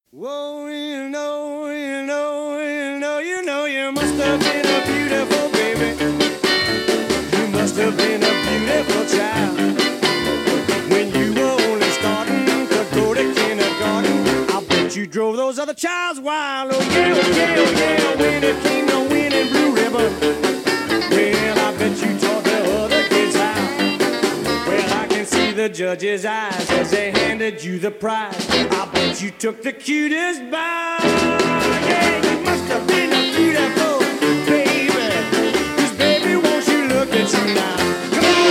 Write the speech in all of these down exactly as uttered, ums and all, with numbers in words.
Whoa, you know, you know, you know, you know, you must have been a beautiful baby. You must have been a beautiful child. When you were only starting to go to kindergarten, I bet you drove those other childs wild. Oh yeah, oh yeah, oh yeah, when it came to winning blue ribbon. Well, I bet you taught the other kids how. Well, I can see the judge's eyes as they handed you the prize. I bet you took the cutest bow. Yeah, you must have been a beautiful baby. 'Cause baby, won't you look at you now? Come on,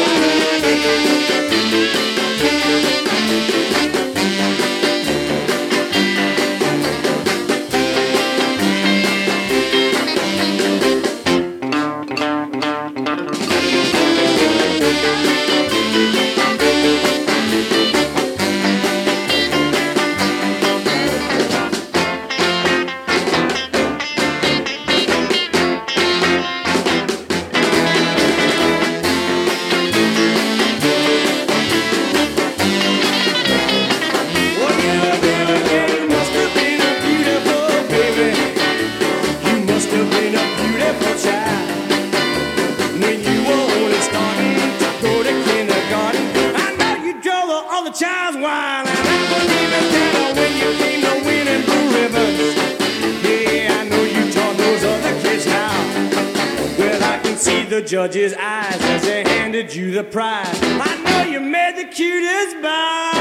child's wild, and I wouldn't even tell when you came to winning blue ribbons. Yeah, I know you taught those other kids how. Well, I can see the judge's eyes as they handed you the prize. I know you made the cutest bow.